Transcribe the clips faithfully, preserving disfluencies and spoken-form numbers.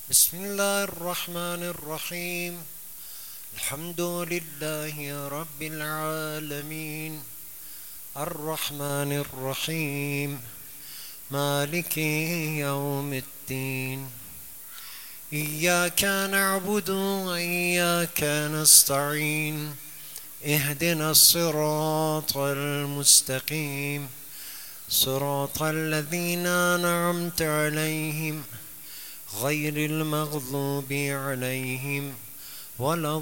بسم الله الرحمن الرحيم. الحمد لله رب العالمين الرحمن الرحيم مالك يوم الدين. إياك نعبد وإياك نستعين. اهدنا الصراط المستقيم صراط الذين أنعمت عليهم غير المغضوب عليهم ولا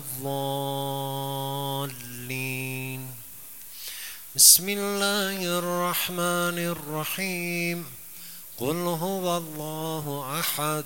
الضالين. بسم الله الرحمن الرحيم. قل هو الله أحد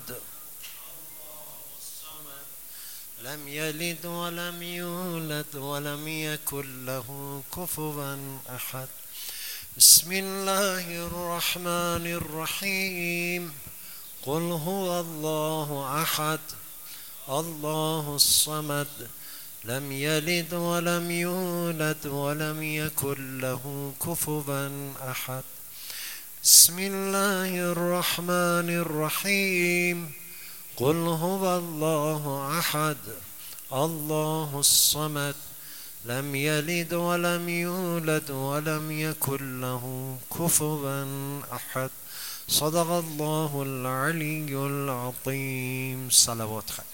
لم يلد ولم يولد ولم يكن له كفوا أحد. بسم الله الرحمن الرحيم. قل هو الله أحد الله الصمد لم يلد ولم يولد ولم يكن له كفوا أحد. بسم الله الرحمن الرحيم. قل هو الله أحد الله الصمد لم يلد ولم يولد ولم يكن له كفوا أحد. صدق الله العلي العظيم. صلوات خير.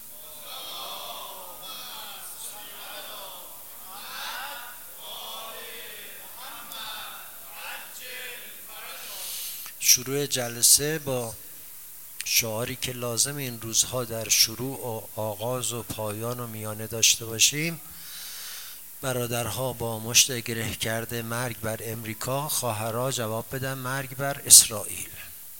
شروع جلسه با شعاری که لازم این روزها در شروع و آغاز و پایان و میانه داشته باشیم. برادرها با مشت گره کرده مرگ بر امریکا، خواهرها جواب بدن مرگ بر اسرائیل.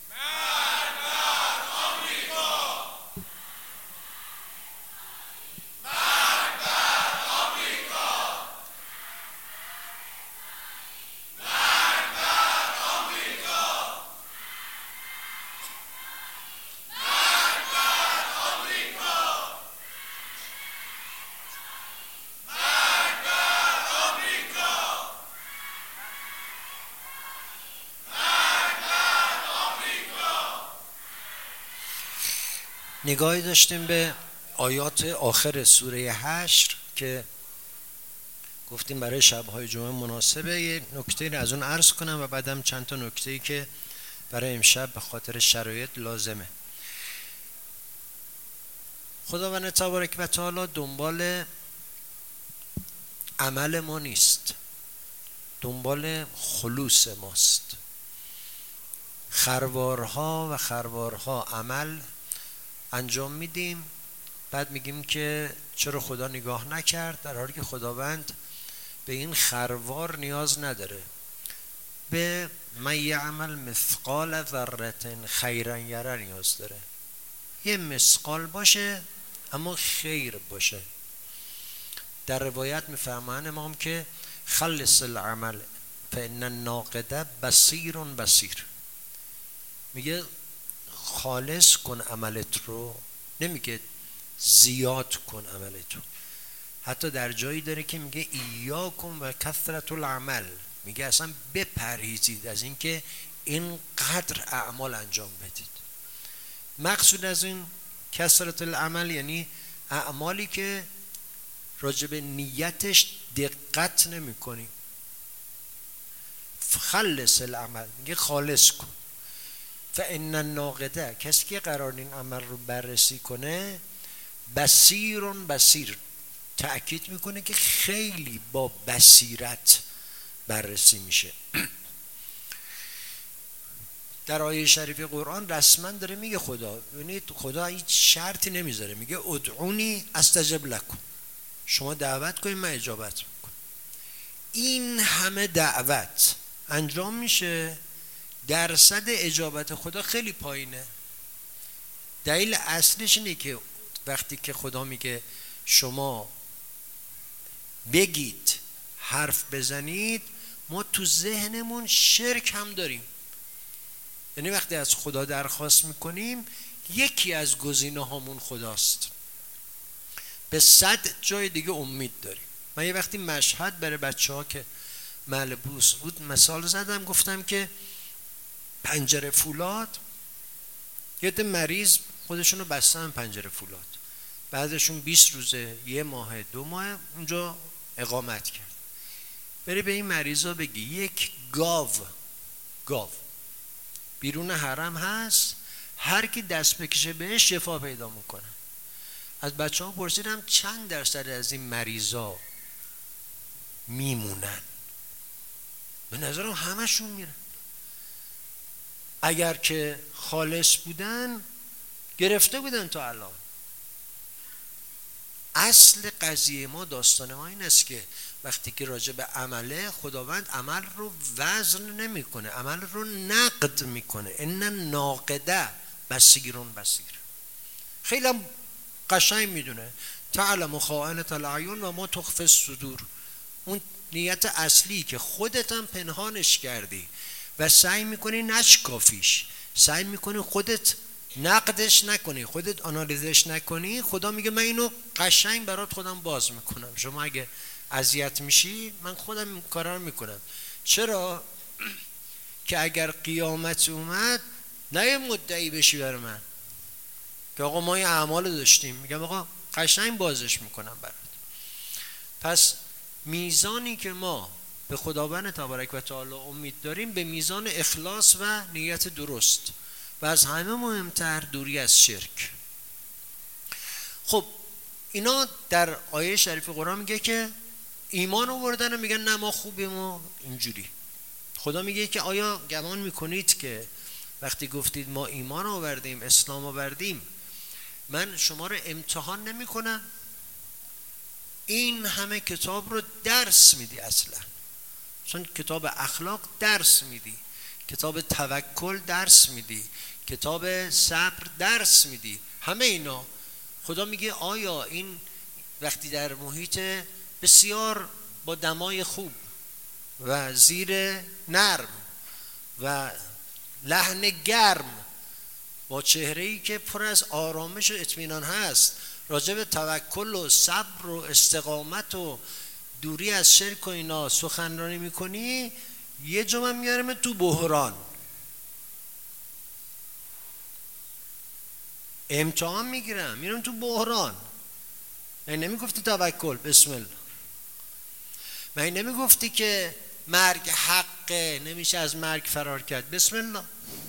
نگاهی داشتیم به آیات آخر سوره حشر که گفتیم برای شب‌های جمعه مناسبه. یه نکته از اون عرض کنم و بعدم چند تا نکته‌ای که برای امشب به خاطر شرایط لازمه. خداوند تبارک و تعالی دنبال عمل ما نیست، دنبال خلوص ماست. خروارها و خروارها عمل انجام میدیم، بعد میگیم که چرا خدا نگاه نکرد، در حالی که خداوند به این خروار نیاز نداره. به من یعمل مثقال ذره خیرا یره نیاز داره. یه مثقال باشه اما خیر باشه. در روایت میفهمن امام که خلص العمل فان الناقد بصیر بصیر، میگه خالص کن عملت رو، نمیگه زیاد کن عملت رو. حتی در جایی داره که میگه ایاکم و کثرت العمل، میگه اصلا بپرهیزید از اینکه اینقدر اعمال انجام بدید. مقصود از این کثرت العمل یعنی اعمالی که راجب نیتش دقت نمی کنی. خلص العمل میگه خالص کن. فان الناقده، کسی که قرار این عمل رو بررسی کنه، بصیر بصیر، تأکید میکنه که خیلی با بصیرت بررسی میشه. در آیه شریف قرآن رسما داره میگه خدا، یعنی خدا هیچ شرطی نمیذاره، میگه ادعونی استجب لکم، شما دعوت کنید من اجابت میکنم. این همه دعوت انجام میشه، درصد اجابت خدا خیلی پایینه. دلیل اصلش اینه که وقتی که خدا میگه شما بگید، حرف بزنید، ما تو ذهنمون شرک هم داریم. یعنی وقتی از خدا درخواست میکنیم یکی از گزینه هامون خداست، به صد جای دیگه امید داریم. من یه وقتی مشهد برای بچه ها که ملبوس بود مثال زدم، گفتم که پنجره فولاد، یه ده مریض خودشونو بستن پنجره فولاد، بعدشون بیست روزه، یه ماه، دو ماه اونجا اقامت کرد. بری به این مریضا بگی یک گاو گاو بیرون حرم هست، هر کی دست بکشه بهش شفا پیدا میکنه. از بچه ها پرسیدم چند درصد از این مریضا میمونن؟ به نظرم همشون میرن. اگر که خالص بودن گرفته بودن تا الان. اصل قضیه ما، داستان ما این است که وقتی که راجع به عمله، خداوند عمل رو وزن نمیکنه، عمل رو نقد میکنه. ان ناقده بصیرون بصیر. خیلی هم قشنگ میدونه تعلم خائنة العیون و ما تخفی الصدور. اون نیت اصلی که خودت هم پنهانش کردی و سعی میکنی نشکافیش، سعی میکنی خودت نقدش نکنی، خودت آنالیزش نکنی، خدا میگه من اینو قشنگ برات خودم باز میکنم. شما اگه اذیت میشی من خودم این کارا رو میکنم. چرا؟ که اگر قیامت اومد نه یه مدعی بشی بر من که آقا ما این اعمال داشتیم، میگم آقا قشنگ بازش میکنم برات. پس میزانی که ما به خداوند تبارک و تعالی امید داریم به میزان اخلاص و نیت درست و از همه مهمتر دوری از شرک. خب اینا در آیه شریف قرآن میگه که ایمان آوردن و میگن نه ما خوبیم و اینجوری. خدا میگه که آیا گمان میکنید که وقتی گفتید ما ایمان آوردیم، اسلام آوردیم، من شما رو امتحان نمی کنم؟ این همه کتاب رو درس میدی اصلا. چون کتاب اخلاق درس میدی، کتاب توکل درس میدی، کتاب صبر درس میدی، همه اینا. خدا میگه آیا این وقتی در محیط بسیار با دمای خوب و زیر نرم و لحن گرم، با چهره‌ای که پر از آرامش و اطمینان هست، راجع به توکل و صبر و استقامت و دوری از شرک و اینا سخنرانی میکنی، یه جا من میارم تو بحران، امتحان میگیرم، میرم تو بحران. من نمیگفتی توکل، بسم الله. من نمیگفتی که مرگ حقه، نمیشه از مرگ فرار کرد، بسم الله.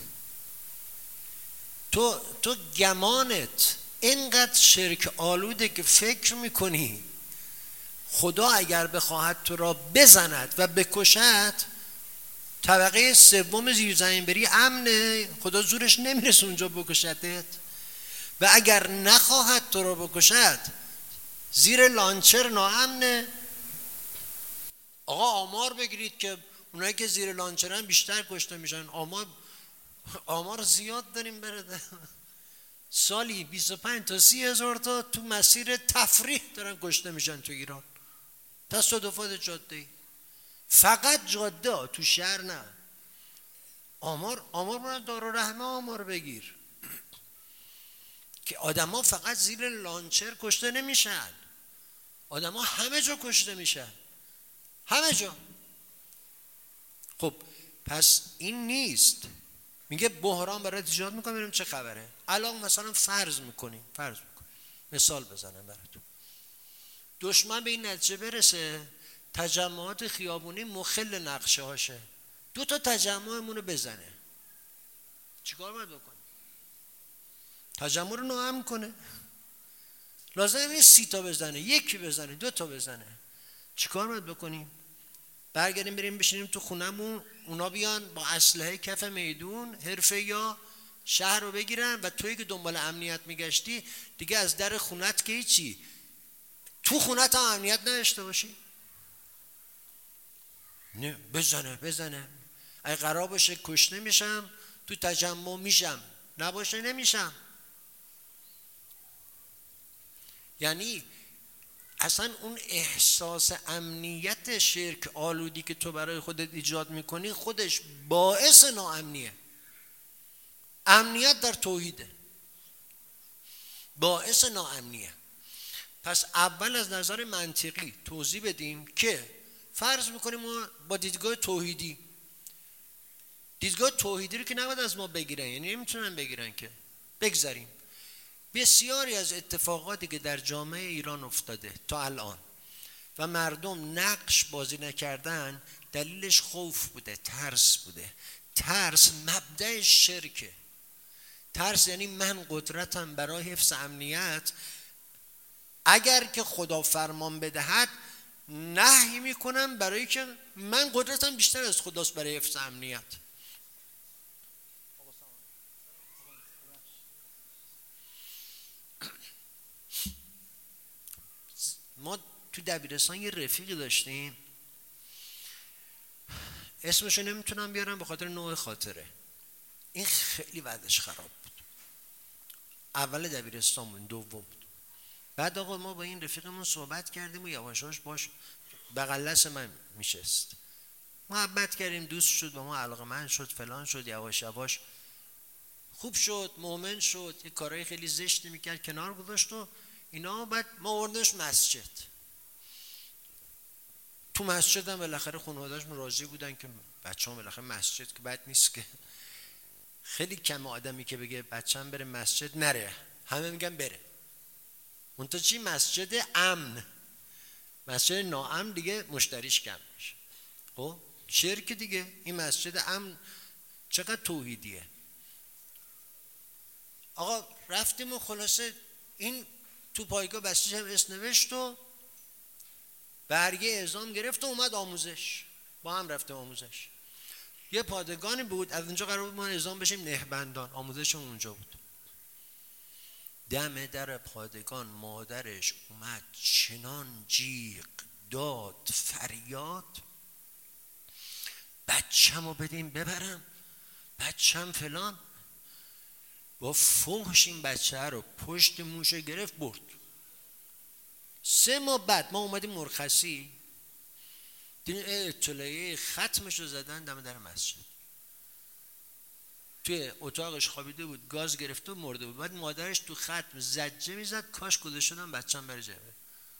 تو تو گمانت اینقدر شرک آلوده که فکر میکنی خدا اگر بخواهد تو را بزند و بکشد، طبقه سوم زیر زمین بری امنه، خدا زورش نمیرسه اونجا بکشدت. و اگر نخواهد تو را بکشد، زیر لانچر ناامنه. آقا آمار بگیرید که اونایی که زیر لانچرن بیشتر کشته میشن. آمار آمار زیاد داریم برده، سالی بیست و پنج تا سی هزار تا تو مسیر تفریح دارن کشته میشن تو ایران. تصادفات جاده، فقط جاده، تو شهر نه. آمار آمار برای دارالرحمه آمار بگیر که آدم ها فقط زیر لانچر کشته نمیشن، آدم ها همه جا کشته میشن، همه جا. خب پس این نیست. میگه بحران برای ایجاد میکنم، ببینیم چه خبره. الان مثلا فرض میکنیم فرض میکنیم مثال بزنم براتون، دشمن به این نتیجه برسه تجمعات خیابونی مخل نقشه هاشه، دو تا تجمعمون رو بزنه، چیکار باید بکنیم؟ تجمع رو ناامن کنه. لازم نیست سی تا بزنه، یکی بزنه، دو تا بزنه. چیکار باید بکنیم؟ برگردیم بریم بشینیم تو خونمون، اونا بیان با اسلحه کف میدون حرفه یا شهر رو بگیرن و تویی که دنبال امنیت میگشتی دیگه از در خونت که هیچی، تو خونت هم امنیت نداشته باشی؟ نه، بزنه بزنه. اگه قرار باشه کشته میشم، تو تجمع میشم، نباشه نمیشم. یعنی اصلا اون احساس امنیت شرک آلودی که تو برای خودت ایجاد میکنی خودش باعث ناامنیه. امنیت در توحیده، باعث ناامنیه. پس اول از نظر منطقی توضیح بدیم که فرض میکنیم ما با دیدگاه توحیدی، دیدگاه توحیدی رو که نباید از ما بگیرن، یعنی نمیتونن بگیرن که، بگذاریم. بسیاری از اتفاقاتی که در جامعه ایران افتاده تا الان و مردم نقش بازی نکردن، دلیلش خوف بوده، ترس بوده. ترس مبدأ شرکه. ترس یعنی من قدرتم برای حفظ امنیت، اگر که خدا فرمان بدهد نهی میکنم، برای که من قدرتم بیشتر از خداست برای حفظ امنیت. ما تو دبیرستان یه رفیقی داشتیم، اسمشو نمیتونم بیارم به خاطر نوع خاطره. این خیلی وضعش خراب بود. اول دبیرستان بود، دوم بود. بعد آقا ما با این رفیقمون صحبت کردیم و یواشاش باش بغلس من میشست، محبت کردیم، دوست شد، با ما علاقه‌مند شد، فلان شد، یواش یواش خوب شد، مؤمن شد، یه کارهای خیلی زشتی میکرد کنار گذاشت و اینا. بعد ما آوردنش مسجد. تو مسجد هم بالاخره خانواده‌اش راضی بودن که بچه‌ام بالاخره مسجد که بد نیست که. خیلی کم آدمی که بگه بچه‌م بره مسجد نره، همه میگن بره. اون تا چی؟ مسجد امن. مسجد ناامن دیگه مشتریش کم میشه. خب شرک دیگه. این مسجد امن چقدر توحیدیه. آقا رفتیم و خلاصه این تو پایگاه بسیج هم اسم نوشت و برگه اعزام گرفت و اومد آموزش. با هم رفتیم آموزش. یه پادگانی بود، از اونجا قرار بود ما اعزام بشیم نهبندان. آموزش اونجا بود. دم در پادگان مادرش اومد، چنان جیغ داد فریاد، بچه‌مو بدین ببرم، بچه‌م فلان. با فحش این بچه رو پشت موشه گرفت برد. سه ماه بعد ما اومدیم مرخصی، دیدیم اطلاعیه ختمش رو زدن دم در مسجد. توی اتاقش خوابیده بود، گاز گرفته و مرده بود. بعد مادرش تو ختم زجه میزد کاش گذاشته بودم بچه‌م بره جبهه.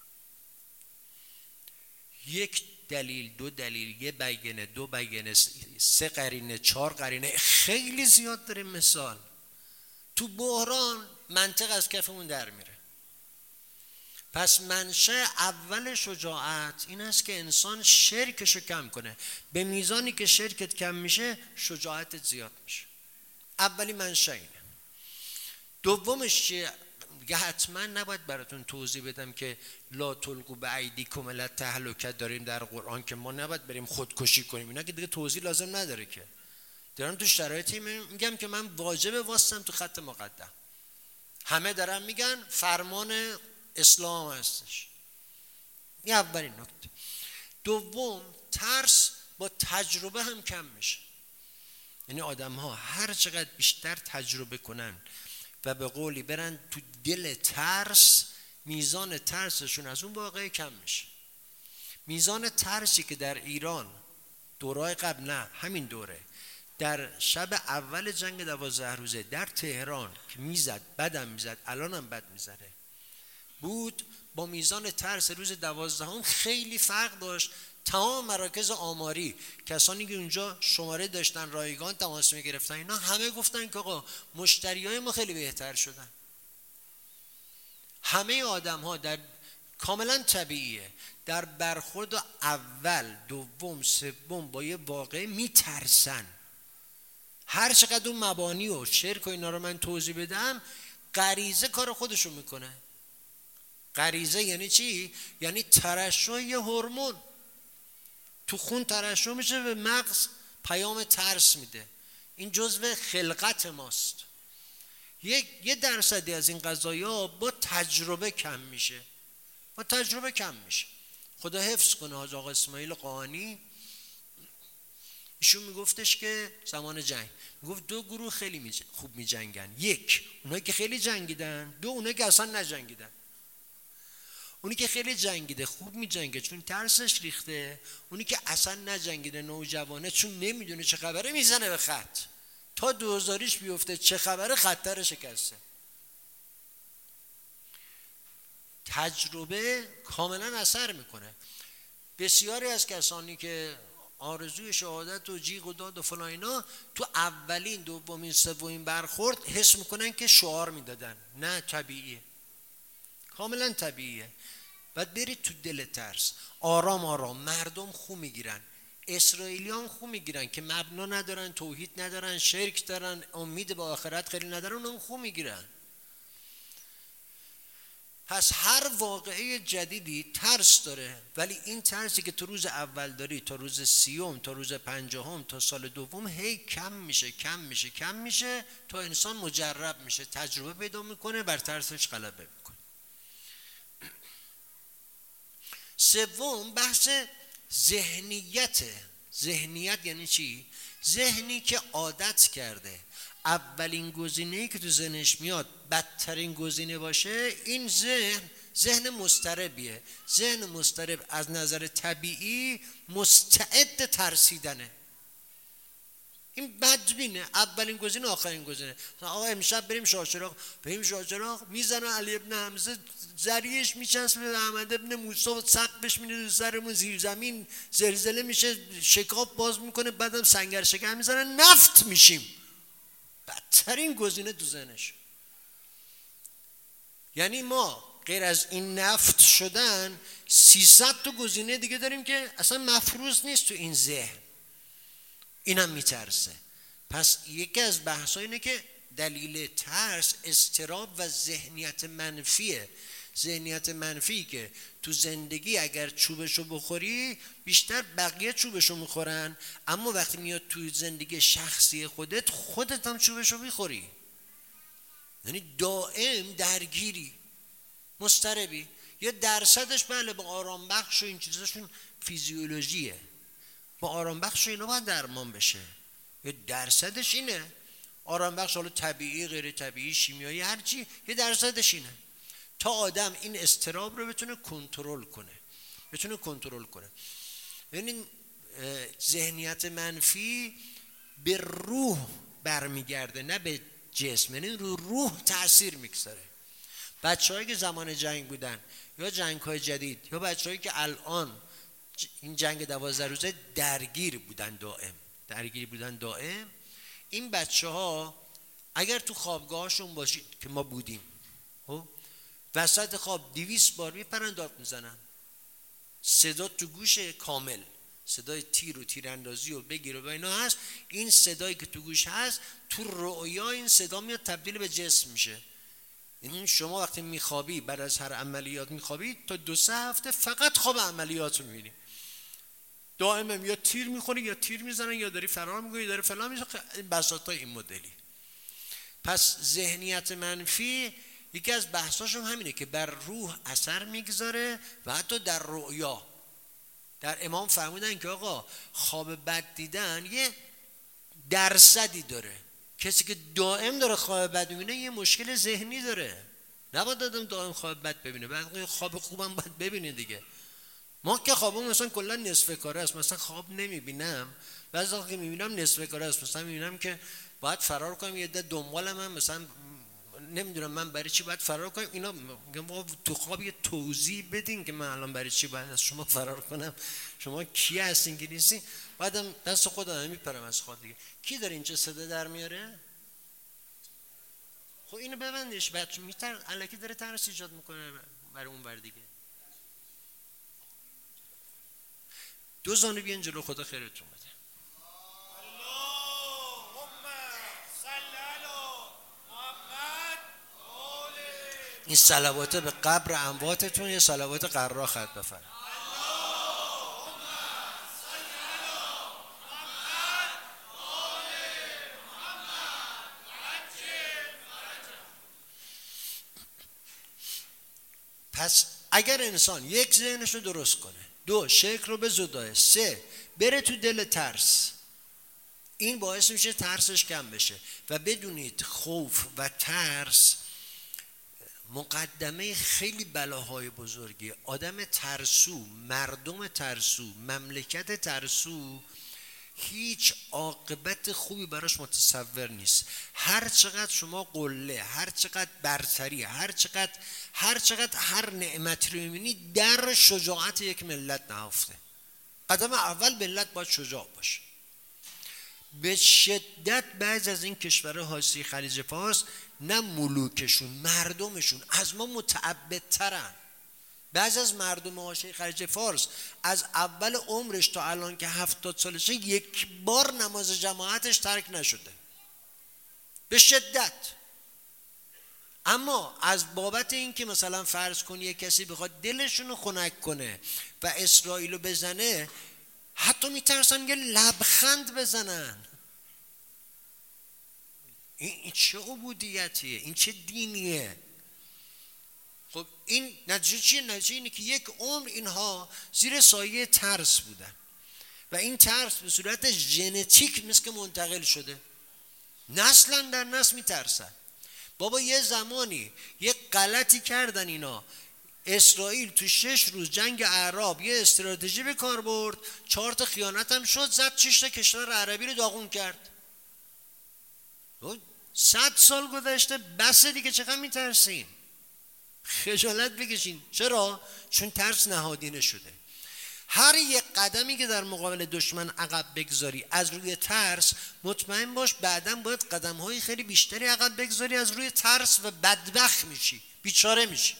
یک دلیل، دو دلیل، یه بیانه، دو بیانه، سه قرینه، چهار قرینه، خیلی زیاد داریم مثال. تو بحران منطق از کفمون در میره. پس منشأ اول شجاعت این است که انسان شرکشو کم کنه. به میزانی که شرکت کم میشه شجاعتت زیاد میشه. اولی منشأ اینه. دومش چیه؟ دیگه حتما نباید براتون توضیح بدم که لا تلقوا بایدیکم الی التهلکه داریم در قرآن که ما نباید بریم خودکشی کنیم. اینا که دیگه توضیح لازم نداره که. دارم تو شرایطی میگم که من واجبه واسم تو خط مقدم. همه دارن میگن فرمان اسلام هستش. این اولین نکته. دوم، ترس با تجربه هم کم میشه. یعنی آدم ها هر چقدر بیشتر تجربه کنن و به قولی برن تو دل ترس، میزان ترسشون از اون واقعه کم میشه. میزان ترسی که در ایران دورای قبل، نه همین دوره، در شب اول جنگ دوازده روزه در تهران که میزد، بدم میزد، الان هم بد میزنه بود، با میزان ترس روز دوازدهم خیلی فرق داشت. تمام مراکز آماری، کسانی که اونجا شماره داشتن رایگان تماس میگرفتن، اینا همه گفتن که آقا مشتریای ما خیلی بهتر شدن. همه آدم ها در کاملا طبیعیه در برخورد اول، دوم، سوم با یه واقعه میترسن. هر چقدر اون مبانی و شرک و اینا رو من توضیح بدم، غریزه کار خودشو میکنه. غریزه یعنی چی؟ یعنی ترشح یه هورمون تو خون ترشح میشه، به مغز پیام ترس میده. این جزء خلقت ماست. یک یه درصدی از این قضایا با تجربه کم میشه. با تجربه کم میشه. خدا حفظ کنه حاج آقا اسماعیل قانی، ایشون میگفتش که زمان جنگ میگفت دو گروه خیلی می خوب میجنگن. یک، اونایی که خیلی جنگیدن. دو، اونایی که اصلا نجنگیدن. اونی که خیلی جنگیده خوب میجنگه چون ترسش ریخته. اونی که اصلا نجنگیده نوجوانه چون نمیدونه چه خبره میزنه به خط. تا دوزاریش بیفته چه خبره خطر شکسته. تجربه کاملا اثر میکنه. بسیاری از کسانی که آرزوی شهادت و جیغ و داد و فلان اینا تو اولین دومین سومین برخورد حس میکنن که شعار میدادن. نه، طبیعیه، کاملا طبیعیه. بعد برید تو دل ترس، آرام آرام مردم خو میگیرن. اسرائیلیان خو میگیرن که مبنا ندارن، توحید ندارن، شرک دارن، امید به آخرت خیلی ندارن، اونم خو میگیرن. پس هر واقعه جدیدی ترس داره، ولی این ترسی که تو روز اول داری تا روز سیوم، تا روز پنجاهم، تا سال دوم هی کم میشه کم میشه کم میشه تا انسان مجرب میشه، تجربه پیدا میکنه، بر ترسش غلبه میکنه. سوم بحث ذهنیته. ذهنیت یعنی چی؟ ذهنی که عادت کرده اولین گزینه‌ای که تو ذهنش میاد بدترین گزینه باشه، این ذهن ذهن مضطربیه. ذهن مضطرب از نظر طبیعی مستعد ترسیدنه. این بدبینه، اولین گزینه آخرین گزینه. آقا امشب بریم شاهچراغ، بریم شاهچراغ، میزنن علی ابن حمزه ذریعش میچسبه به احمد ابن موسی و سقفش میره تو سرمون، زیر زمین زلزله میشه، شکاف باز میکنه، بعدم سنگر شکن میزنن، نفت میشیم. بدترین گزینه تو ذهنش. یعنی ما غیر از این نفت شدن سیصد تا گزینه دیگه داریم که اصلا مفروض نیست تو این ذهن. اینم میترسه. پس یکی از بحثا اینه که دلیل ترس اضطراب و ذهنیت منفیه. ذهنیت منفی که تو زندگی اگر چوبشو بخوری بیشتر بقیه چوبشو میخورن، اما وقتی میاد توی زندگی شخصی خودت، خودت هم چوبشو میخوری. یعنی دائم درگیری، مضطربی. یه درصدش بله با آرام بخش و این چیزاشون فیزیولوژیه، با آرام بخش و اینا باید درمان بشه. یه درصدش اینه، آرام بخش حالا طبیعی غیر طبیعی شیمیایی هرچی، یه درصدش اینه تا آدم این اضطراب رو بتونه کنترل کنه، بتونه کنترل کنه. یعنی ذهنیت منفی به روح برمیگرده نه به جسم، یعنی رو روح تأثیر میگذاره. بچه‌هایی که زمان جنگ بودن یا جنگ‌های جدید یا بچه‌هایی که الان این جنگ دوازده روزه درگیر بودن دائم درگیر بودن دائم این بچه‌ها اگر تو خوابگاهشون باشید که ما بودیم، خب وسط خواب دویست بار میپرن داد میزنن، صدا تو گوش کامل، صدای تیر و تیراندازی و بگیر و اینا هست. این صدایی که تو گوش هست تو رؤیا این صدا میاد تبدیل به جسم میشه. یعنی شما وقتی میخوابی بعد از هر عملیات میخوابی تا دو سه هفته فقط خواب عملیات رو میبینی، دائما یا تیر میخوری یا تیر میزنن یا داری فرار میکنی یا داری فلان میشه. بساطای این مدلی. پس ذهنیت منفی یکی از بحثاشون همینه که بر روح اثر میگذاره و حتی در رؤیا. در امام فرمودن که آقا خواب بد دیدن یه درصدی داره، کسی که دائم داره خواب بد میبینه یه مشکل ذهنی داره. نباید آدم دائم خواب بد ببینه، بعد خواب خوبم باید ببینه دیگه. ما که خوابم مثلا کلا نصف کاره است، مثلا خواب نمیبینم، بعضی وقتا که میبینم نصف کاره است، مثلا میبینم که باید فرار کنم، یه عده دنبالم هم، مثلا نمیدونم من برای چی باید فرار کنم. اینا ما تو خواب یه توضیح بدین که من الان برای چی باید از شما فرار کنم، شما کی هستین که نیستین. بعدم دست خودم میپرم از خواب دیگه. کی داره اینجا صدا در میاره؟ خب اینو ببندش، بچه میتر الکی داره ترس ایجاد میکنه برای اون ور دیگه. دو زانو بیان جلو، خدا خیرتون بده. این صلوات به قبر امواتتون یه صلوات قرا خط بفرمایید. پس اگر انسان یک ذهنش رو درست کنه، دو شرک رو به زدایه، سه بره تو دل ترس، این باعث میشه ترسش کم بشه. و بدونید خوف و ترس مقدمه خیلی بلاهای بزرگی. آدم ترسو، مردم ترسو، مملکت ترسو هیچ عاقبت خوبی براش متصور نیست. هر چقدر شما قله، هر چقدر برتری، هر چقدر هر چقدر هر نعمتی رو میبینی در شجاعت یک ملت نهفته. قدم اول ملت باید شجاع باشه. به شدت بعضی از این کشورهای حاشیه خلیج فارس نه ملوکشون، مردمشون از ما متعبدترن. بعضی از مردم حاشیه خلیج فارس از اول عمرش تا الان که هفتاد سالشه یک بار نماز جماعتش ترک نشده به شدت. اما از بابت این که مثلا فرض کنی یک کسی بخواد دلشونو خنک کنه و اسرائیلو بزنه، حتی میترسن یه لبخند بزنن. این چه عبودیتیه؟ این چه دینیه؟ خب این نتیجه چیه؟ نتیجه اینه که یک عمر اینها زیر سایه ترس بودن و این ترس به صورت ژنتیک مثل که منتقل شده، نسلا در نسل میترسن. بابا یه زمانی یه غلطی کردن اینا، اسرائیل تو شش روز جنگ اعراب یه استراتژی به کار برد، چهار تا خیانت هم شد، زد شش تا کشور عربی رو داغون کرد. صد سال گذشته، بس دیگه، چقدر میترسین؟ خجالت بکشین. چرا؟ چون ترس نهادینه شده. هر یک قدمی که در مقابل دشمن عقب بگذاری از روی ترس، مطمئن باش بعداً باید قدم‌های خیلی بیشتری عقب بگذاری از روی ترس و بدبخت میشی، بیچاره میشی.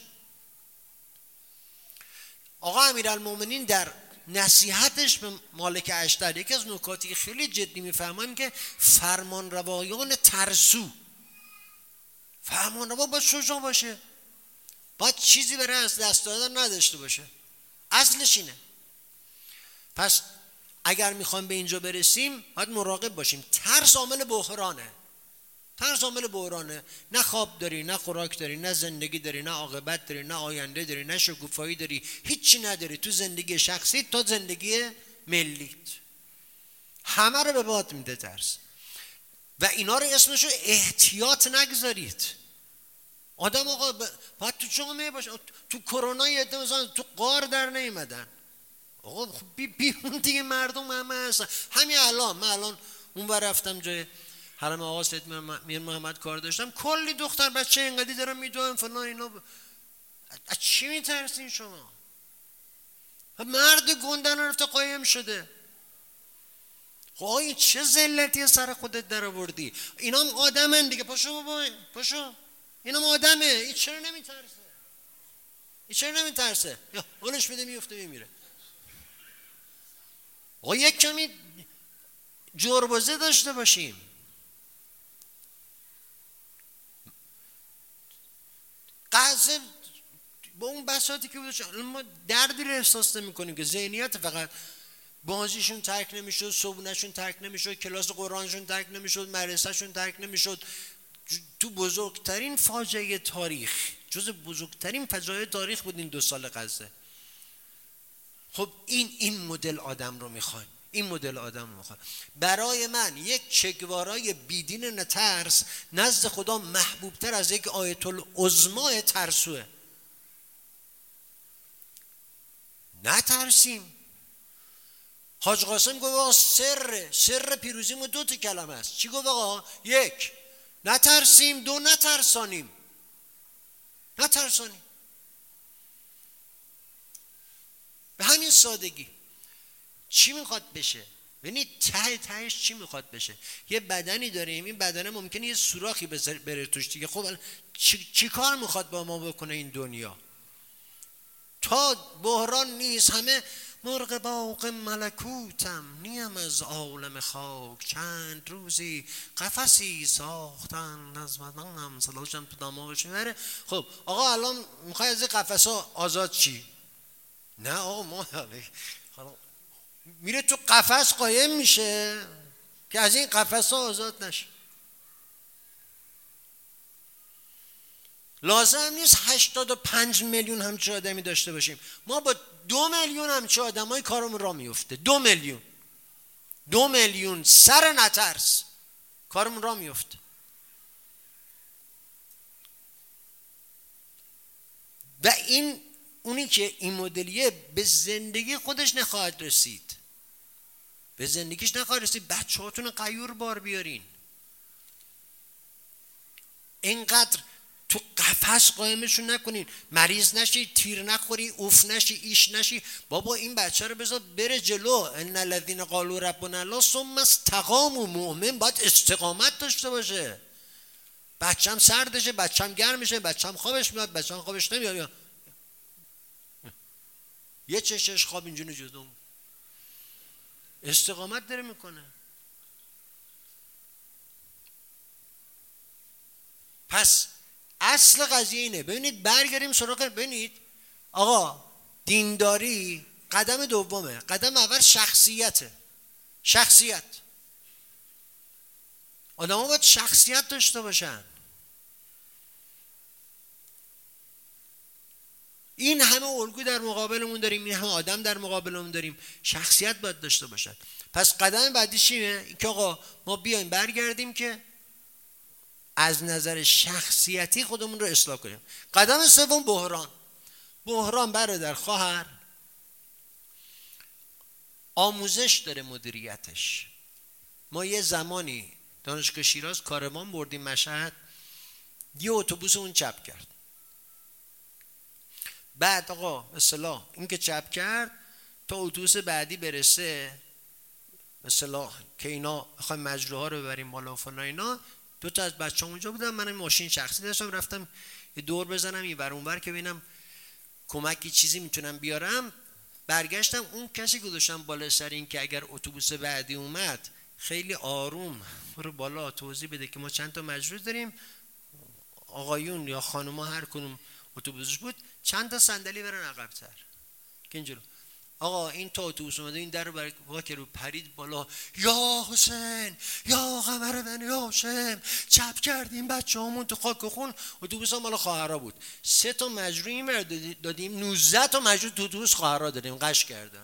آقا امیرالمومنین در نصیحتش به مالک اشتر یکی از نکاتی خیلی جدی میفهمم که فرمانروایان ترسو، فرمانروا باید شجاع باشه، باید چیزی برای از دست دادن نداشته باشه، اصلش اینه. پس اگر میخوایم به اینجا برسیم باید مراقب باشیم. ترس عامل بحرانه، ترس عامل بحرانه. نه خواب داری، نه خوراک داری، نه زندگی داری، نه عاقبت داری، نه آینده داری، نه شکوفایی داری، هیچی نداری تو زندگی شخصی تا زندگی ملیت. همه رو به باد میده ترس و اینا رو اسمشو احتیاط نگذارید. آدم آقا باید تو جامعه باشه. تو کرونا یه عده مثلا تو غار در نیومدن، آقا بیرون دیگه مردم همه هستن. همین الان من الان اونور رفتم جای حرم آقا سید میر محمد کار داشتم، کلی دختر بچه اینقدی دارم میدونم فلان اینا ب... از چی میترسین شما؟ مرد گندن رفته قایم شده. خب این چه ذلتی سر خودت در آوردی؟ اینا هم آدمن دیگه، پاشو بابا پاشو، اینا هم آدمه. این چرا نمیترسه؟ این چرا نمیترسه؟ یا اونش میده میفته میمیره. آقا یک کمی جربوزه داشته باشیم. قضیه با اون بساطی که بودش ما دردی رو احساس نمی کنیم که ذهنیت فقط بازیشون ترک نمیشد، صبحونهشون ترک نمیشد، کلاس قرآنشون ترک نمیشد، مدرسهشون ترک نمیشد. تو بزرگترین فاجعه تاریخ، جز بزرگترین فجایع تاریخ بود این دو سال غزه. خب این این مدل آدم رو میخوایم، این مدل آدم رو میخوایم. برای من یک چگوارای بیدین نترس نزد خدا محبوبتر از یک آیت العظما ترسوه. نترسیم. حاج قاسم گفت آقا سر سر پیروزیمون دو تا کلمه است. چی گفت آقا؟ یک، نترسیم، دو، نترسانیم. نترسانیم به همین سادگی. چی میخواد بشه؟ ببینید ته تهش چی میخواد بشه؟ یه بدنی داریم، این بدنه ممکنه یه سوراخی بره توش دیگه. خب چی, چی کار میخواد با ما بکنه این دنیا؟ تا بحران نیست همه مرغ باغ ملکوتم، نیم از عالم خاک، چند روزی قفسی ساختن از بدنم صداشم تو دماغش میبره. خب آقا الان میخوای از این قفس ها آزاد چی؟ نه آقا ما میره تو قفس قایم میشه که از این قفس ها آزاد نشه. لازم نیست هشتاد و پنج میلیون همچه آدمی داشته باشیم. ما با دو میلیون همچه آدمای کارمون را میفته. دو میلیون دو میلیون سر نترس کارمون را میفته. و این اونی که این مدلیه به زندگی خودش نخواهد رسید، به زندگیش نخواهد رسید. بچه هاتون غیور بار بیارین. اینقدر تو فصل قائمشون نکنین، مریض نشی، تیر نخوری، اوف نشی، ایش نشی. بابا این بچه رو بذار بره جلو. ان الذین قالوا ربنا الله ثم استقاموا. مؤمن باید استقامت داشته باشه. بچم سردشه، بچم گرمشه، بچم خوابش میاد، بچم خوابش نمیاد، یه چشش خواب اینجوری جدا، استقامت داره میکنه. پس اصل قضیه اینه. ببینید برگردیم سراغ، ببینید آقا دینداری قدم دومه. قدم اول شخصیته. شخصیت، آدم ها باید شخصیت داشته باشن. این همه الگو در مقابلمون داریم، این همه آدم در مقابلمون داریم، شخصیت باید داشته باشن. پس قدم بعدی چیه؟ این که آقا ما بیایم برگردیم که از نظر شخصیتی خودمون رو اصلاح کنیم. قدم سوم بحران. بحران برادر خواهر آموزش داره مدیریتش. ما یه زمانی دانشگاه شیراز کاروان بردیم مشهد، یه اتوبوس اون چپ کرد. بعد آقا به اصطلاح این که چپ کرد تا اتوبوس بعدی برسه، به اصطلاح که اینا بخوایم مجروحا رو ببریم بالا و فلان اینا، دو تا از بچه‌ام اونجا بودن، من ماشین شخصی داشتم، رفتم یه دور بزنم این ور اون ور که ببینم کمکی چیزی میتونم بیارم. برگشتم اون کسی گذاشتم بالا سر این که اگر اتوبوس بعدی اومد خیلی آروم برو بالا توضیح بده که ما چند تا مجروح داریم، آقایون یا خانوما هر کنون اتوبوسش بود چند تا صندلی برن عقب‌تر که اینجوری. آقا این تا اتوبوس اومده این در رو برای با که رو پرید بالا، یا حسین یا قمر بنی هاشم چپ کردیم بچه‌هامون تو خاک خون. اتوبوس مال خواهرا بود، سه تا مجروحی مرد دادیم، نوزده تا مجروح تو اتوبوس خواهرا دادیم، قش کردن.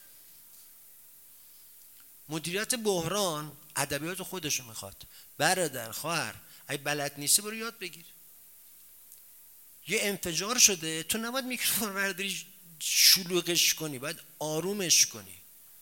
مدیریت بحران ادبیات خودشو میخواد. برادر خواهر اگه بلد نیستی برو یاد بگیر. یه انفجار شده تو نباید میکروفون برداری شلوغش کنی، باید آرومش کنی.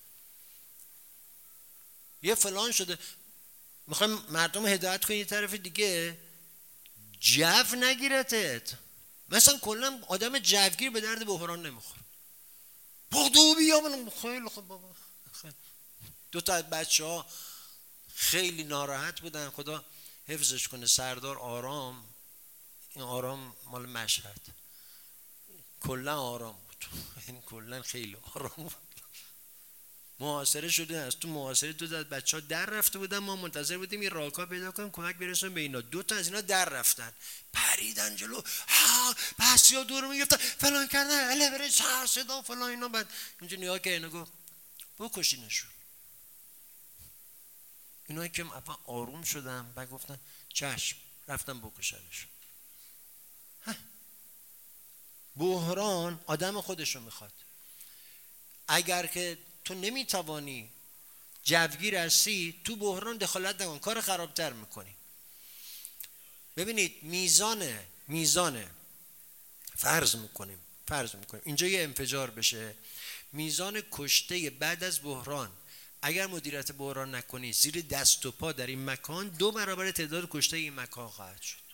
یه فلان شده میخوایم مردم هدایت کنی یه طرف دیگه، جو نگیرتت. مثلا کلا آدم جوگیر به درد بحران نمیخوره. بودو بیا من خیلی خوب بابا. دو تا بچه ها خیلی ناراحت بودن، خدا حفظش کنه، سردار آرام، این آرام مال مشهد، کلا آرام بود، این کلا خیلی آرام بود. محاصره شده، از تو محاصره دو تا بچه ها در رفته بودن، ما منتظر بودیم این راکا پیدا کنیم کمک برسون به اینا. دو تا از اینا در رفتن، پریدن جلو، ها بسیا دور میگفتن فلان کردن، اله بره سر صدا فلان اینا. بعد اینجا نیا که اینا گفت بکشینشون. اینا که آروم شدن بعد گفتن چشم، رفتن بکشنشون. بحران آدم خودشو میخواد. اگر که تو نمیتوانی جوگیر هستی تو بحران دخالت نکن، کار خرابتر میکنی. ببینید میزان میزان فرض میکنیم فرض میکنیم اینجا یه انفجار بشه، میزان کشته بعد از بحران اگر مدیریت بحران نکنی زیر دست و پا در این مکان دو برابر تعداد کشته این مکان خواهد شد.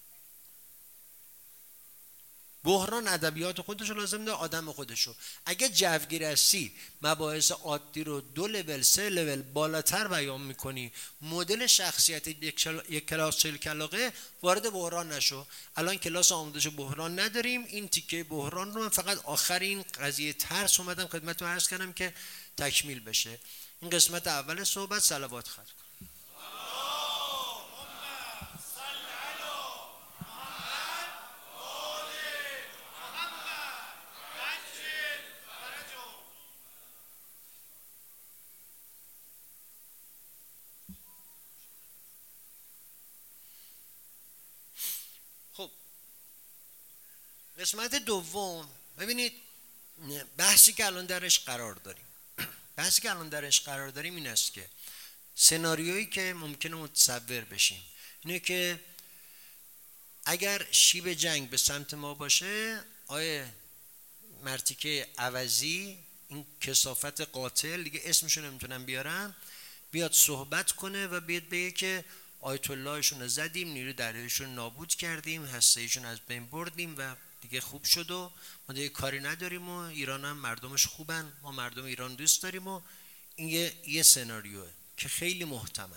بحران ادبیات خودشو لازم داره، آدم خودشو. اگه جوگیر هستی مباحث عادی رو دو لول سه لول بالاتر بیان میکنی، مدل شخصیت یک کلاس چهل کلاغه، وارد بحران نشو. الان کلاس آموزش بحران نداریم، این تیکه بحران رو من فقط آخر این قضیه ترس اومدم خدمتتون عرض کردم که تکمیل بشه. این قسمت اول صحبت. صلوات خواهد کن. خب قسمت دوم، ببینید بحثی که الان درش قرار داریم بحثی که الان درش قرار داریم این است که سناریویی که ممکنه متصور بشیم اینه که اگر شیب جنگ به سمت ما باشه، آیه مرتیکه عوضی، این کثافت قاتل دیگه اسمشو نمیتونم بیارم، بیاد صحبت کنه و بیاد بگه که آیت اللهشون رو زدیم، نیروی دریاییشون نابود کردیم، هسته‌ایشون از بین بردیم و دیگه خوب شد و ما دیگه کاری نداریم و ایران هم مردمش خوبن، ما مردم ایران دوست داریم و این یه, یه سناریوه که خیلی محتمل.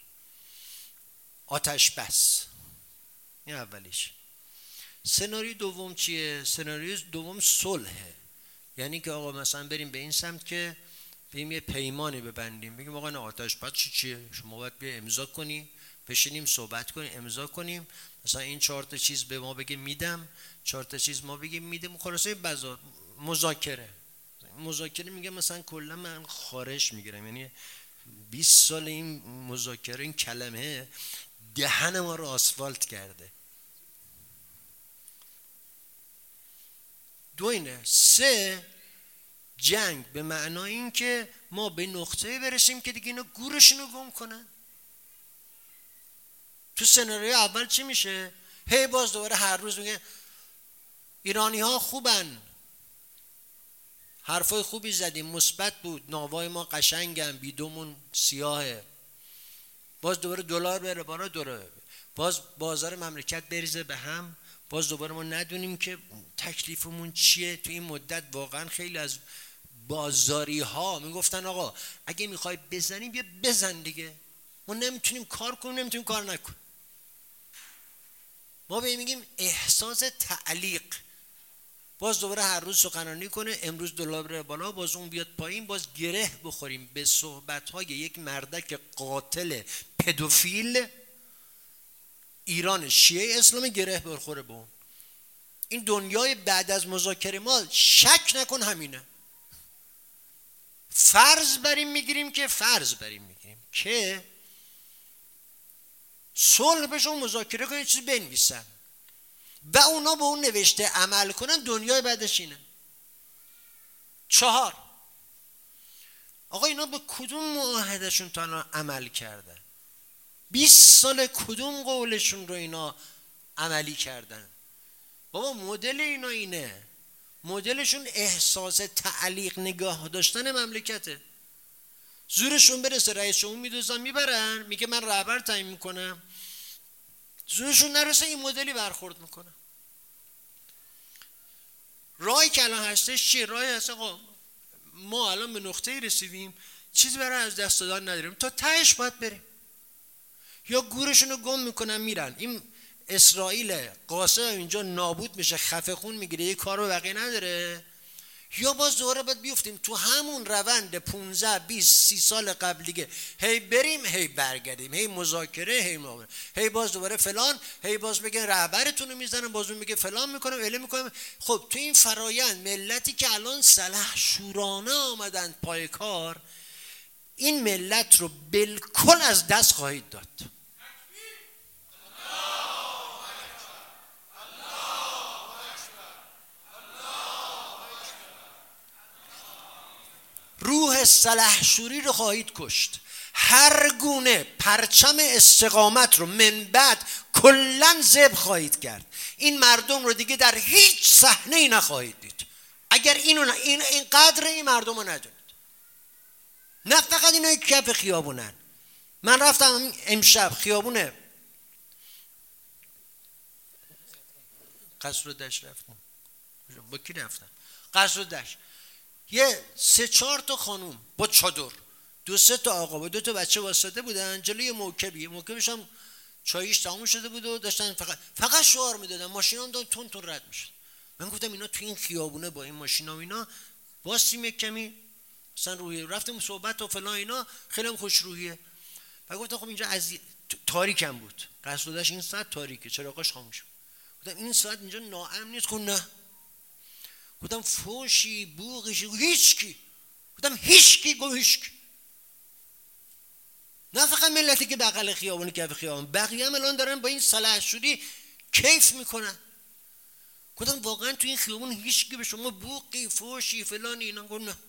آتش بس، این اولیش. سناریو دوم چیه؟ سناریو دوم صلحه، یعنی که آقا مثلا بریم به این سمت که بریم یه پیمانی ببندیم، بگیم آقا نه آتش بس چی چیه، شما باید بیا امضا کنی، بشینیم صحبت کنیم، امضا کنیم، مثلا این چهار تا چیز به ما بگه میدم، چهار تا چیز ما بگیم میدم، خلاصه بازار مذاکره. مذاکره میگم مثلا کلا من خارش میگیرم، یعنی بیست سال این مذاکره، این کلمه دهن ما رو آسفالت کرده. دو اینه. سه، جنگ به معنای این که ما به نقطه برسیم که دیگه اینا گورشونو گم کنن. تو سناریوی اول چی میشه؟ هی باز دوباره هر روز میگه ایرانی ها خوبن، حرفای خوبی زدیم، مثبت بود، ناوای ما قشنگن، بیدومون سیاهه، باز دوباره دلار بره بالا، دوره باز بازار مملکت بریزه به هم، باز دوباره ما ندونیم که تکلیفمون چیه. تو این مدت واقعا خیلی از بازاری ها میگفتن آقا اگه میخوای بزنیم بیا بزن دیگه، ما نمیتونیم کار کنیم، نمیتونیم کار نکنیم. ما به میگیم احساس تعلیق، باز دوباره هر روز سخنرانی کنه، امروز دلار بره بالا، باز اون بیاد پایین، باز گره بخوریم به صحبت‌های یک مردک قاتل پدوفیل ایران شیعه اسلام، گره بخوره به اون. این دنیای بعد از مذاکره ما شک نکن همینه. فرض بریم میگیریم که فرض بریم میگیریم که صلح بهشون مذاکره کنن، چیزی بنویسن و اونا به اون نوشته عمل کنن، دنیای بعدش اینه. چهار، آقا اینا به کدوم معاهدهشون تا الان عمل کردن؟ بیست سال کدوم قولشون رو اینا عملی کردن؟ بابا مدل اینا اینه، مدلشون احساس تعلیق نگاه داشتن مملکته. زورشون برسه رئیس جمهور میدوزن میبرن، میگه من رهبر تعیین میکنم، زورشون نرسه این مدلی برخورد میکنن. راهی که الان هستش چیه؟ راهی هست آقا ما الان به نقطه‌ای رسیدیم چیزی برای از دست دادن نداریم، تا تهش باید بریم. یا گورشون رو گم میکنن میرن، این اسرائیل قاسم اینجا نابود میشه، خفه خون میگیره، یه کار رو بقیه نداره، یا باز دوباره باید بیفتیم تو همون روند پونزده بیست سی سال قبلیه، هی بریم هی برگردیم، هی مذاکره هی مذاکره، هی باز دوباره فلان، هی باز بگن رهبرتون رو میزنن، باز اون میگه فلان میکنم اله میکنم. خب تو این فرایند ملتی که الان سلحشورانه آمدن پای کار، این ملت رو بالکل از دست خواهید داد. روح سلحشوری رو خواهید کشت، هر گونه پرچم استقامت رو من بعد کلن ذبح خواهید کرد. این مردم رو دیگه در هیچ صحنه‌ای نخواهید دید اگر اینو این اینقدر این مردم رو ندونید. نه فقط اینا کف خیابونن. من رفتم امشب خیابونه قصر دشت، رفتم با کی رفتم؟ قصر دشت، یه سه چهار تا خانوم با چادر، دو سه تا آقا با دو تا بچه واسطه بودن جلوی موکبی، موکبش هم چاییش تموم شده بود و داشتن فقط فقط شعار میدادن، ماشینا هم داشتن تون تون رد میشد. من گفتم اینا تو این خیابونه با این ماشینا و اینا واسیم یک کمی مثلا روحیه، رفتیم صحبت و فلان اینا، خیلی هم خوش روحیه. و گفتم خب اینجا از تاریکم بود، قصر داشت این ساعت تاریکه، چراغاش خاموش بود. گفتم این ساعت اینجا ناامن نیست؟ گفت نه. گفتم فوشی بوغشی؟ هیچکی. گفتم هیچکی. گفت هیچکی. نه فقط ملتی که بغل خیابون کف خیابون، بقیه هم الان دارن با این سلحشوری کیف میکنن. گفتم واقعا تو این خیابون هیچکی به شما بوقی فوشی فلان اینا؟ گفت نه.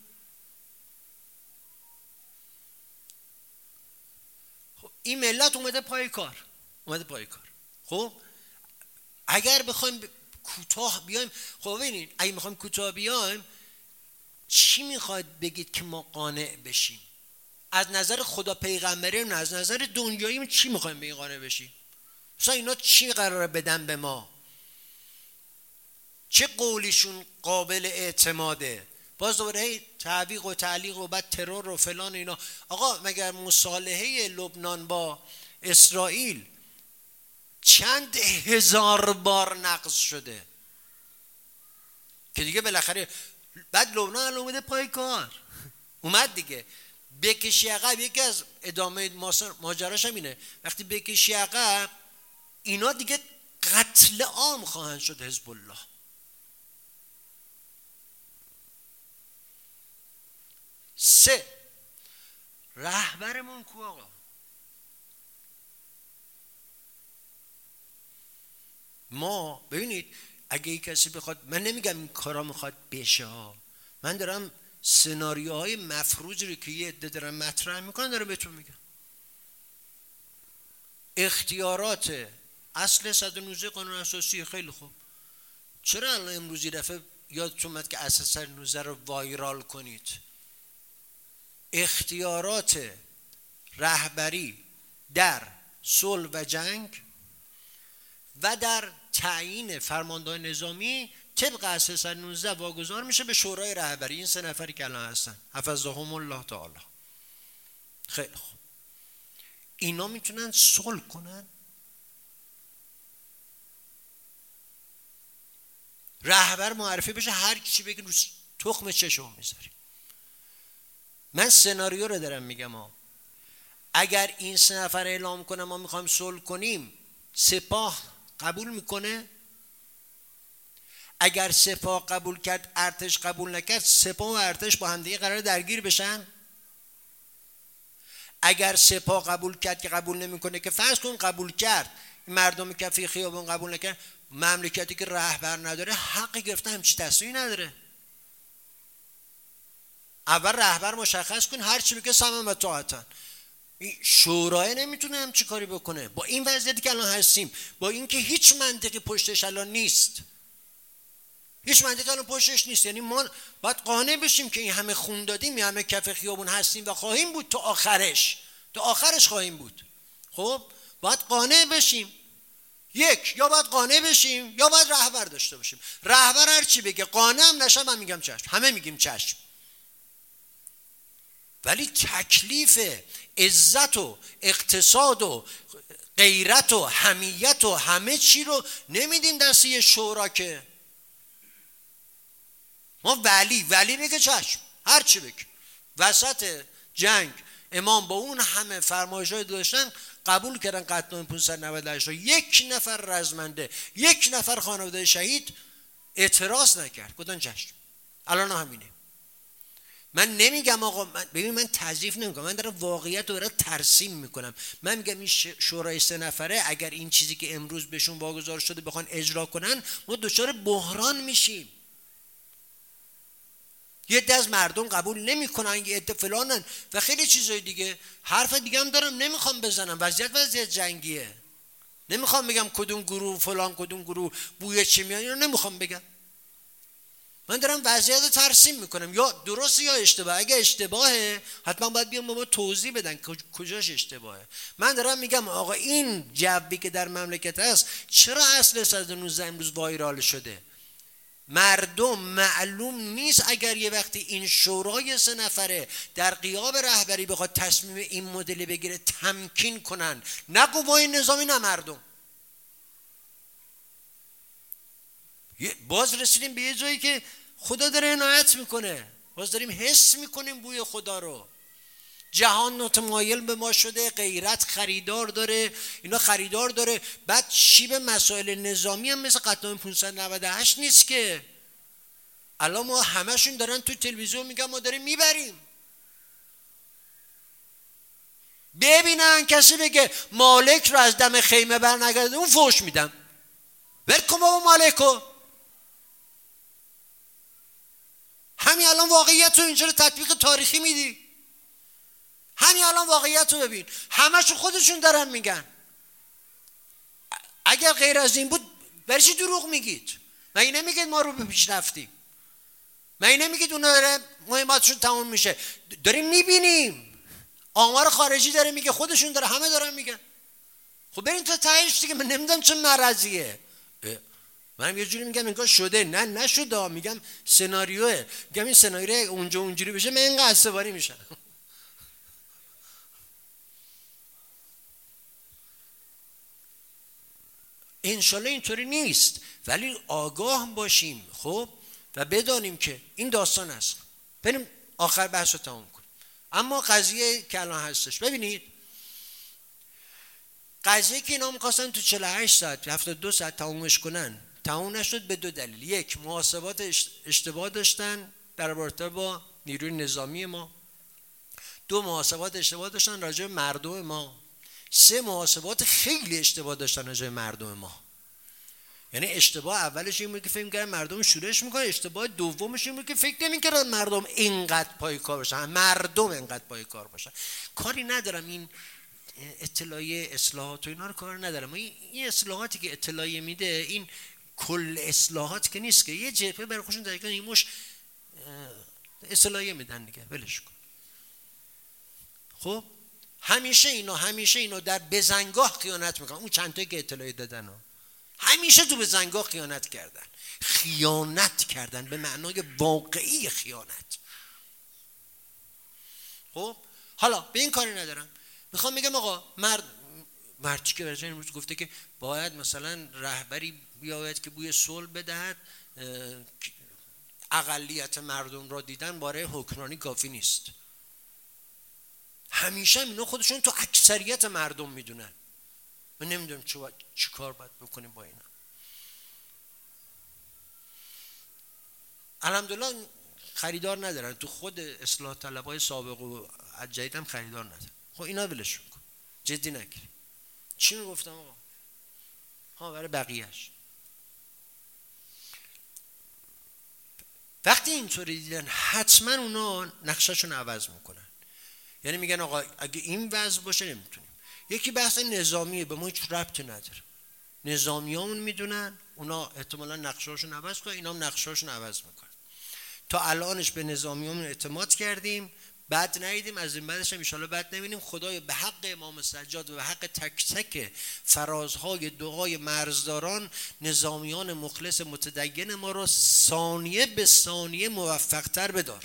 خب این ملت اومده پای کار، اومده پای کار. خب اگر بخوایم کوتاه بیایم، خب ببینید اگه میخوایم کوتاه بیایم، چی میخواد بگید که ما قانع بشیم؟ از نظر خدا پیغمبری، نه از نظر دنیایی چی میخوایم به این قانع بشی؟ مثلا اینا چی قراره بدن به ما؟ چه قولیشون قابل اعتماده؟ باز دوباره هی تعویق و تعلیق و بعد ترور و فلان اینا. آقا مگر مصالحه لبنان با اسرائیل چند هزار بار نقض شده که دیگه بالاخره بعد لبنان الان اومده پای کار اومد دیگه بکشی عقب. یکی از ادامه ماجراش هم اینه وقتی بکشی عقب اینا دیگه قتل عام خواهند شد حزب الله. سه، رهبرمون کو آقا؟ ما ببینید اگه یک کسی بخواد، من نمیگم این کارا میخواد بشه ها، من دارم سناریوهای مفروض رو که یه عده دارن مطرح میکنن دارم بهتون میگم. اختیارات اصل صد و نوزده قانون اساسی خیلی خوب، چرا الان امروزی دفعه یادتون اومد که اصل صد و نوزده رو وایرال کنید؟ اختیارات رهبری در صلح و جنگ و در تعیین فرماندهان نظامی طبق اصل صد و نوزده واگذار میشه به شورای رهبری، این سه نفری که الان هستن حفظهم الله تعالی. خیلی خوب، اینا میتونن صلح کنن؟ رهبر معرفی بشه هر چی بگه رو تخم چشم میذاریم. من سناریو رو دارم میگم ها. اگر این سه نفر اعلام کنه ما میخوایم صلح کنیم، سپاه قبول میکنه؟ اگر سپاه قبول کرد ارتش قبول نکرد، سپاه و ارتش با هم دیگه قرار درگیر بشن؟ اگر سپاه قبول کرد که قبول نمیکنه، که فرض کن قبول کرد، مردم کفی خیابون قبول نکرد، مملکتی که رهبر نداره حق گرفتن همچی تصمیمی نداره. اول رهبر مشخص کن، هر چی بگه سمع و طاعتن. شورای نمیتونه همچی کاری بکنه با این وضعیتی که الان هستیم، با اینکه هیچ منطقی پشتش الان نیست، هیچ منطقی الان پشتش نیست. یعنی ما باید قانع بشیم که این همه خون دادیم، این همه کف خیابون هستیم و خواهیم بود تا آخرش، تا آخرش خواهیم بود. خب باید قانع بشیم، یک یا باید قانع بشیم یا باید رهبر داشته باشیم. رهبر هر چی بگه قانع هم نشم من میگم چشم، همه میگیم چشم. ولی تکلیف عزت و اقتصاد و غیرت و حمیت و همه چی رو نمیدیم دست یه شورا که ما ولی ولی بگه چشم هر چی بگه. وسط جنگ امام با اون همه فرمایش‌های داشتن قبول کردن قطعنامه پانصد و نود و هشت، یک نفر رزمنده، یک نفر خانواده شهید اعتراض نکرد، گفتن چشم. الان همینه. من نمیگم آقا، ببین من تضعیف نمیکنم، من دارم واقعیت رو دارم ترسیم میکنم. من میگم این شورای سه نفره اگر این چیزی که امروز بهشون واگذار شده بخوان اجرا کنن، ما دچار بحران میشیم. یه عده از مردم قبول نمیکنن، یه عده فلانن و خیلی چیزای دیگه. حرف دیگه هم دارم نمیخوام بزنم، وضعیت وضعیت جنگیه، نمیخوام بگم کدوم گروه فلان کدوم گروه بوی چی میاد، اینو نمیخوام بگم. من دارم وضعیت رو ترسیم میکنم، یا درست یا اشتباه. اگه اشتباهه حتما باید بیان با ما توضیح بدن کجاش اشتباهه. من دارم میگم آقا این جوی که در مملکت هست چرا اصل صد و نوزده امروز وایرال شده؟ مردم معلوم نیست اگر یه وقتی این شورای سه نفره در غیاب رهبری بخواد تصمیم این مدلی بگیره تمکین کنن، نه قوای نظامی نه مردم. باز رسیدیم به یه جایی که خدا داره عنایت میکنه، باز داریم حس میکنیم بوی خدا رو. جهان متمایل به ما شده، غیرت خریدار داره، اینا خریدار داره. بعد شیب مسائل نظامی هم مثل قطعنامه پانصد و نود و هشت نیست که الان ما همشون دارن تو تلویزیون میگن ما داریم میبریم. ببینن کسی بگه مالک رو از دم خیمه بر نگرده اون فوش میدم. ول کن بابا مالکو. همین الان واقعیت رو اینجا رو تطبیق تاریخی میدی. همین الان واقعیت رو ببین، همشون خودشون دارن میگن. اگر غیر از این بود برای چی دروغ میگید؟ مگه نمیگید ما رو به پیش رفتیم؟ مگه نمیگید اونا داره مهماتشون تموم میشه؟ داریم میبینیم. آمار خارجی داره میگه، خودشون داره، همه دارن میگن. خب برین تا تهش دیگه. من نمیدونم چه مرضیه. منم یه جوری میگم انگار شده. نه نشده، میگم سناریوه. میگم این سناریو اونجا اونجوری بشه من اینقدر عصبانی میشم. انشالله اینطوری نیست، ولی آگاه باشیم خب و بدانیم که این داستان است. بریم آخر بحث رو تمام کنیم. اما قضیه که الان هستش، ببینید قضیه که اینا می‌خواستن تو چهل و هشت ساعت هفتاد و دو ساعت تمومش کنن، تموم نشد به دو دلیل. یک، محاسبات اشتباه داشتن در رابطه با نیروی نظامی ما. دو، محاسبات اشتباه داشتن راجع به مردم ما. سه، محاسبات خیلی اشتباه داشتن راجع به مردم ما. یعنی اشتباه اولش این بود که فکر کردن مردم شورش میکنن، اشتباه دومش این بود که فکر نمیکردن مردم اینقدر پای کار باشن، مردم اینقدر پای کار باشن. کاری ندارم این اطلاعیه اصلاحات و اینا رو کار ندارم. این اصلاحاتی که اطلاعیه میده این کل اصلاحات که نیست، که یه جبهه برای خودشون دقیقاً این مش اصلاحیه میدن دیگه، ولش کن. خب همیشه اینا همیشه اینا در بزنگاه خیانت میکنن. اون چند تایی که اطلاعیه دادن ها همیشه تو بزنگاه خیانت کردن. خیانت کردن به معنای واقعی خیانت. خب حالا به این کاری ندارم. میخوام بگم آقا مرد مردی که برای امروز گفته که باید مثلا رهبری بیاید که بوی صلح بدهد، اقلیت مردم را دیدن برای حکمرانی کافی نیست. همیشه اینا خودشون تو اکثریت مردم میدونن. من نمیدونم چی کار باید بکنیم با اینا. الحمدلله خریدار ندارن، تو خود اصلاح طلبای سابق و جدید هم خریدار ندارن. خب اینا ولشون کن، جدی نگیریم. چی میگفتم آقا؟ ها برای بقیهش. وقتی اینطوری دیدن حتما اونا نقشه‌شون عوض میکنن. یعنی میگن آقا اگه این وضع باشه نمیتونیم. یکی بحث نظامیه، به ما هیچ ربطی نداره. نظامیامون میدونن، اونا احتمالاً نقشه‌شون عوض کنن، اینا هم نقشه‌شون عوض میکنن. تا الانش به نظامیامون اعتماد کردیم، بد ندیدیم، از این بعدش هم ان شاءالله بد نبینیم. خدایا به حق امام سجاد و به حق تک تک فرازهای دعای مرزداران نظامیان مخلص متدین ما رو ثانیه به ثانیه موفق‌تر بدار.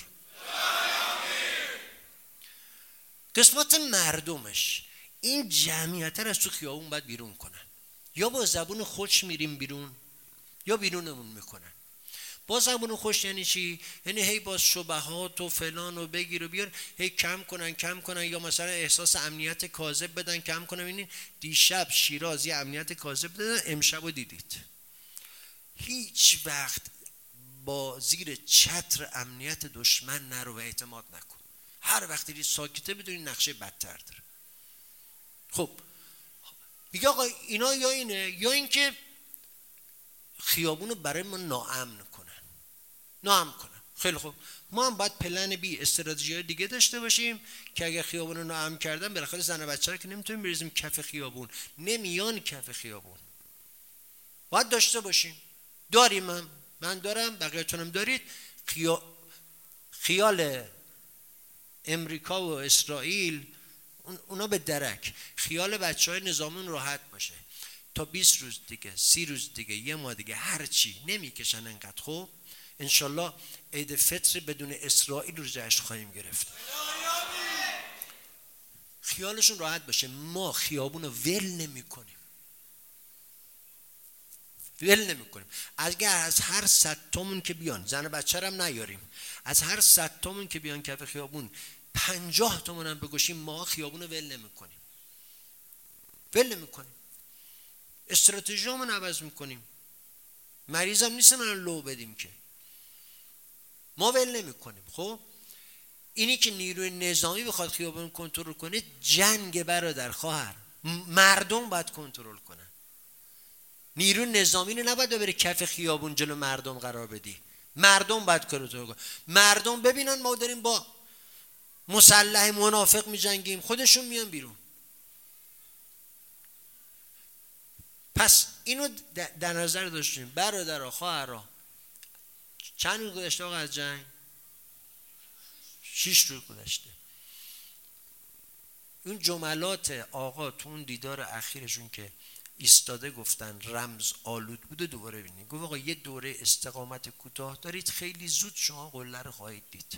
قسمت مردمش این جمعیت رو از تو خیابون باید بیرون کنن. یا با زبون خوش میریم بیرون یا بیرونمون میکنن. با زبون خوش یعنی چی؟ یعنی هی با شبهات و فلان و بگیر و بیار هی کم کنن کم کنن، یا مثلا احساس امنیت کاذب بدن کم کنن. ببینید دیشب شیراز یه امنیت کاذب دادن، امشبو دیدید. هیچ وقت با زیر چتر امنیت دشمن نرو و اعتماد نکن. هر وقتی دید ساکته بدونی نقشه بدتر داره. خب میگه آقا اینا یا اینه یا اینکه خیابونو برای ما ناامن کنن ناامن کنن. خیلی خوب، ما هم باید پلن بی استراتژی دیگه داشته باشیم که اگه خیابونو ناامن کردن بالاخره زن و بچه‌ها که نمیتونیم بریزیم کف خیابون، نمیان کف خیابون. باید داشته باشیم. داریم، هم من دارم، بقیه‌تونم دارید. خیا... خیال امریکا و اسرائیل اونا به درک، خیال بچهای نظامیون راحت باشه تا بیست روز دیگه، سی روز دیگه، یه ماه دیگه، هر چی نمیکشن انقدر. خب انشالله عید فطر بدون اسرائیل رو جشن خواهیم گرفت. خیالشون راحت باشه. ما خیابون رو ول نمی کنیم، ول نمی کنیم. اگر از هر صد تامون که بیان، زن و بچه هم نیاریم، از هر صد تامون که بیان کف خیابون پنجاه تامون هم بگوشیم، ما خیابون رو ول نمی کنیم، ول نمی کنیم. استراتژی همون عوض میکنیم. مریض هم نیست من لو بدیم که، ما ول نمی کنیم. خب اینی که نیروی نظامی بخواد خیابون کنترل کنه جنگ برادر خواهر، مردم باید کنترل کنن. نیروی نظامی رو نباید بره کف خیابون جلو مردم قرار بدی، مردم باید کنترل کنن. مردم ببینن ما داریم با مسلح منافق می جنگیم، خودشون میان بیرون. پس اینو در نظر داشتیم برادرها خواهرها. چند روز گذشته آقا از جنگ؟ شش روز گذشته. اون جملات آقا تو اون دیدار اخیرشون که ایستاده گفتن رمز آلود بوده، دوباره ببینید گفت آقا یه دوره استقامت کوتاه دارید، خیلی زود شما قله رو خواهید دید.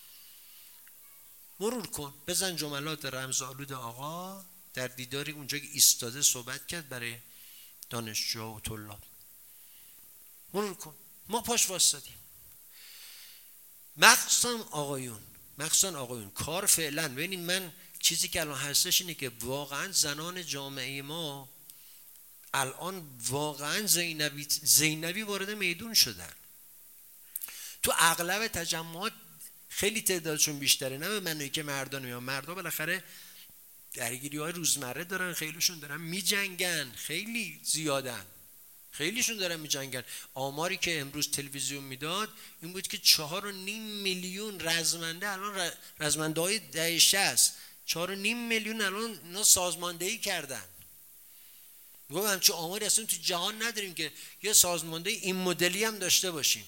مرور کن، بزن جملات رمز آلود آقا در دیداری اونجا که ایستاده صحبت کرد برای دانشجوها و طلاب. مرور کن، ما پاش واسطیم. مخصوصا آقایون، مخصوصا آقایون کار فعلا ببینید، من چیزی که الان هستش اینه که واقعا زنان جامعه ما الان واقعا زینبی زینبی وارد میدون شدن. تو اغلب تجمعات خیلی تعدادشون بیشتره، نه به معنی که مردان میان، مردا بالاخره درگیری های روزمره دارن، خیلیشون دارن میجنگن، خیلی زیادن، خیلیشون دارن میجنگن. آماری که امروز تلویزیون میداد این بود که چهار و نیم میلیون رزمنده الان رزمنده های دهه شصت چهار و نیم میلیون الان اینا سازماندهی کردن. میگم همچون آماری اصلا تو جهان نداریم که یه سازماندهی این مدلی هم داشته باشیم.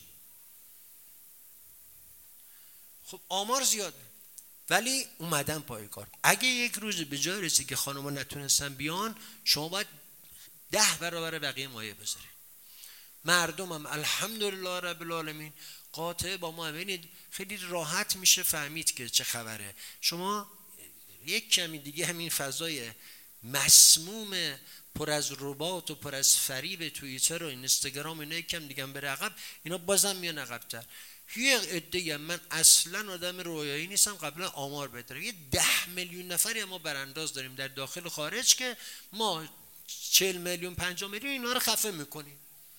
خب آمار زیاده ولی اومدن پای کار. اگه یک روز به جای رسید که خانم‌ها نتونستن بیان، شما باید ده برابر بقیه مایه بذارید. مردم هم الحمدلله رب العالمین قاطع با ما. ببینید خیلی راحت میشه فهمید که چه خبره. شما یک کمی دیگه همین فضای مسموم پر از ربات و پر از فریب توییتر و اینستاگرام اینا یک کم دیگه بره عقب، اینا بازم میان عقب‌تر. یه عده‌ای، من اصلا آدم رویایی نیستم، قبلا آمار بدارم، یه ده میلیون نفری ما برانداز داریم در داخل و خارج که ما چهل میلیون پنجاه میلیون اینا رو خفه میکنیم.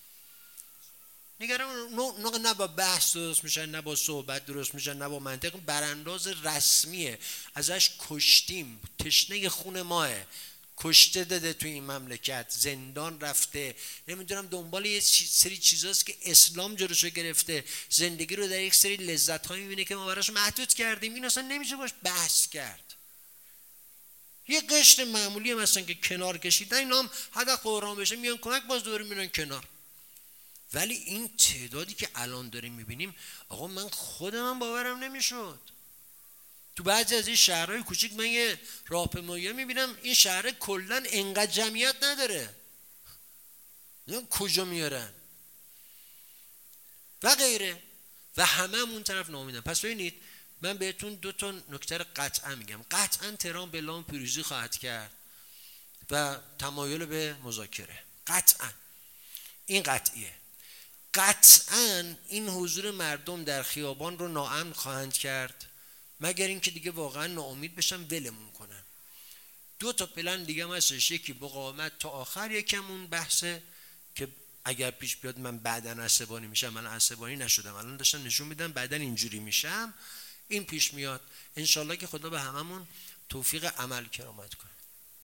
نگران نه با بحث درست میشن، نه با صحبت درست میشن، نه با منطق. برانداز رسمیه، ازش کشتیم، تشنه خون ماه، کشته داده تو این مملکت، زندان رفته، نمیدونم دنبال یه سری چیزاست که اسلام جلوشو گرفته، زندگی رو در یک سری لذت‌هایی میبینه که ما براش محدود کردیم. این اصلا نمیشه باش بحث کرد. یه قشر معمولی هم هستن که کنار کشیدن، اینا هم حد قرآن بشه میان کمک، باز دوباره میرن کنار. ولی این تعدادی که الان داریم میبینیم، آقا من خودم باورم نمیشد. تو بعضی از این شهرهای کوچیک من یه راهپیمایی میبینم این شهر کلا انقدر جمعیت نداره، نه کجا میارن و غیره، و همه هم اون طرف ناامیدن. پس ببینید من بهتون دو تا نکته قطعا میگم. قطعا تهران به اعلام پیروزی خواهد کرد و تمایل به مذاکره، قطعا این قطعیه. قطعا این حضور مردم در خیابان رو ناامن خواهند کرد، مگر اینکه دیگه واقعا ناامید بشن ولمون کنن. دو تا پلن دیگه هم هستش، یکی مقاومت تا آخر، یکم اون بحثه که اگر پیش بیاد من بعدن عصبانی میشم. من عصبانی نشدم، الان داشتم نشون میدم بعدن اینجوری میشم. این پیش میاد، انشالله که خدا به هممون توفیق عمل کرامت کنه.